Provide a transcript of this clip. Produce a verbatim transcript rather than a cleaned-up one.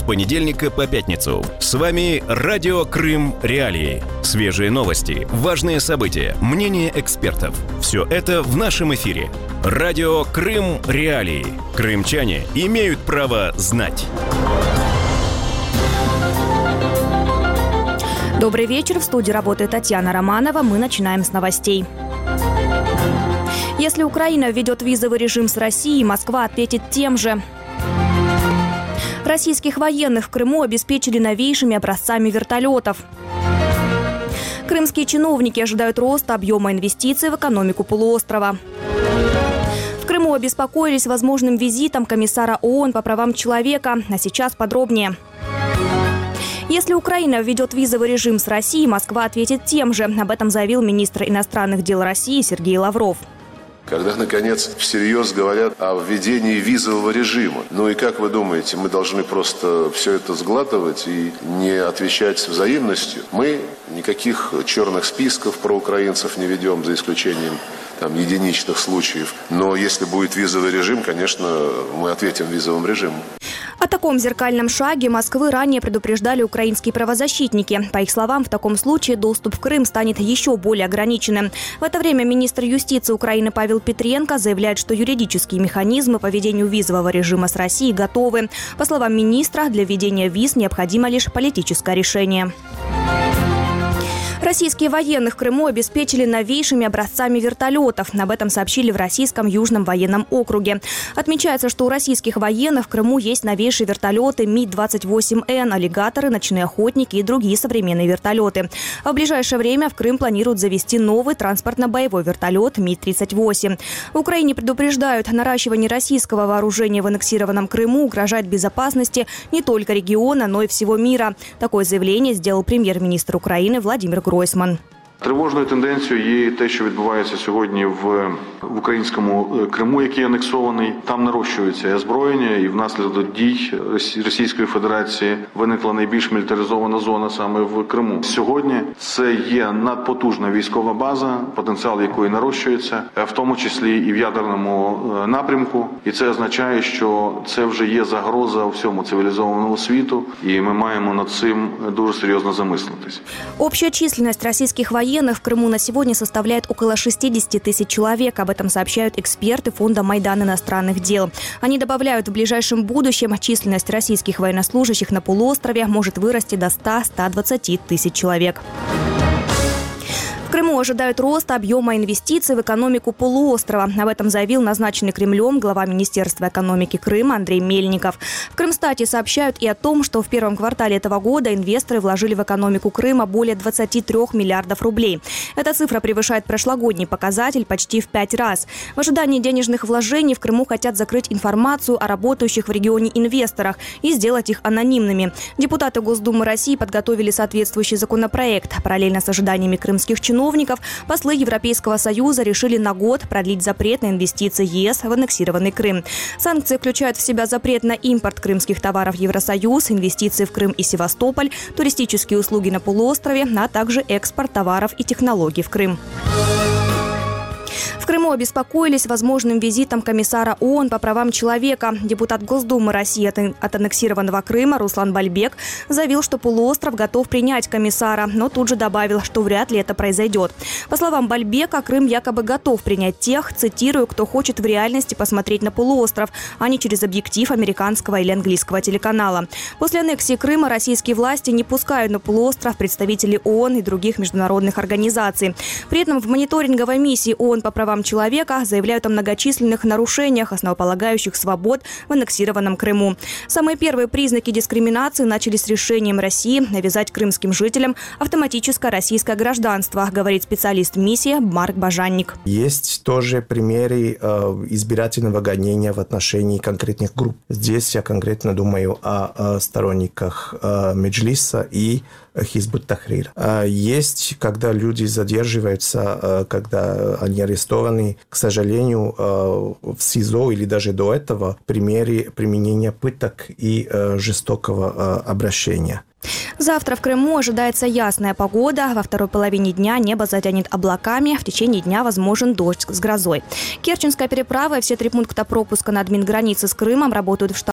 с понедельника по пятницу. С вами Радио Крым Реалии. Свежие новости, важные события, мнения экспертов. Все это в нашем эфире. Радио Крым Реалии. Крымчане имеют право знать. Добрый вечер. В студии работает Татьяна Романова. Мы начинаем с новостей. Если Украина введет визовый режим с Россией, Москва ответит тем же. Российских военных в Крыму обеспечили новейшими образцами вертолетов. Крымские чиновники ожидают роста объема инвестиций в экономику полуострова. В Крыму обеспокоились возможным визитом комиссара ООН по правам человека. А сейчас подробнее. Если Украина введет визовый режим с Россией, Москва ответит тем же. Об этом заявил министр иностранных дел России Сергей Лавров. Когда, наконец, всерьез говорят о введении визового режима. Ну и как вы думаете, мы должны просто все это сглатывать и не отвечать с взаимностью? Мы никаких черных списков про украинцев не ведем, за исключением там, единичных случаев. Но если будет визовый режим, конечно, мы ответим визовым режимом. О таком зеркальном шаге Москвы ранее предупреждали украинские правозащитники. По их словам, в таком случае доступ в Крым станет еще более ограниченным. В это время министр юстиции Украины Павел Петренко заявляет, что юридические механизмы по введению визового режима с Россией готовы. По словам министра, для введения виз необходимо лишь политическое решение. Российские военные в Крыму обеспечили новейшими образцами вертолетов. Об этом сообщили в Российском Южном военном округе. Отмечается, что у российских военных в Крыму есть новейшие вертолеты Ми двадцать восемь Н, аллигаторы, ночные охотники и другие современные вертолеты. А в ближайшее время в Крым планируют завести новый транспортно-боевой вертолет Ми тридцать восемь. В Украине предупреждают, наращивание российского вооружения в аннексированном Крыму угрожает безопасности не только региона, но и всего мира. Такое заявление сделал прем'єр-міністр України Владимир Гройсман. Тривожною тенденцією є те, що відбувається сьогодні в, в українському Криму, який анексований. Там нарощується озброєння, і внаслідок дій Російської Федерації виникла найбільш мілітаризована зона саме в Криму. Сьогодні це є надпотужна військова база, потенціал якої нарощується, в тому числі і в ядерному напрямку. І це означає, що це вже є загроза всьому цивілізованому світу, і ми маємо над цим дуже серйозно замислитись. Общая численность российских военных в Крыму на сегодня составляет около шестьдесят тысяч человек. Об этом сообщают эксперты фонда «Майдан иностранных дел». Они добавляют, в ближайшем будущем численность российских военнослужащих на полуострове может вырасти до ста — ста двадцати тысяч человек. В Крыму ожидают роста объема инвестиций в экономику полуострова. Об этом заявил назначенный Кремлем глава Министерства экономики Крыма Андрей Мельников. В Крымстате сообщают и о том, что в первом квартале этого года инвесторы вложили в экономику Крыма более двадцати трёх миллиардов рублей. Эта цифра превышает прошлогодний показатель почти в пять раз. В ожидании денежных вложений в Крыму хотят закрыть информацию о работающих в регионе инвесторах и сделать их анонимными. Депутаты Госдумы России подготовили соответствующий законопроект. Параллельно с ожиданиями крымских чиновников, послы Европейского Союза решили на год продлить запрет на инвестиции ЕС в аннексированный Крым. Санкции включают в себя запрет на импорт крымских товаров в Евросоюз, инвестиции в Крым и Севастополь, туристические услуги на полуострове, а также экспорт товаров и технологий в Крым. В Крыму обеспокоились возможным визитом комиссара ООН по правам человека. Депутат Госдумы России от аннексированного Крыма Руслан Бальбек заявил, что полуостров готов принять комиссара, но тут же добавил, что вряд ли это произойдет. По словам Бальбека, Крым якобы готов принять тех, цитирую, кто хочет в реальности посмотреть на полуостров, а не через объектив американского или английского телеканала. После аннексии Крыма российские власти не пускают на полуостров представителей ООН и других международных организаций. При этом в мониторинговой миссии ООН по правам человека заявляют о многочисленных нарушениях основополагающих свобод в аннексированном Крыму. Самые первые признаки дискриминации начались с решением России навязать крымским жителям автоматическое российское гражданство, говорит специалист миссии Марк Бажанник. Есть тоже примеры э, избирательного гонения в отношении конкретных групп. Здесь я конкретно думаю о, о сторонниках э, Меджлиса и Хизбут Тахрир. Есть, когда люди задерживаются, когда они арестованы, к сожалению, в СИЗО или даже до этого примеры применения пыток и жестокого обращения. Завтра в Крыму ожидается ясная погода. Во второй половине дня небо затянет облаками. В течение дня возможен дождь с грозой. Керченская переправа и все три пункта пропуска на админгранице с Крымом работают в штат.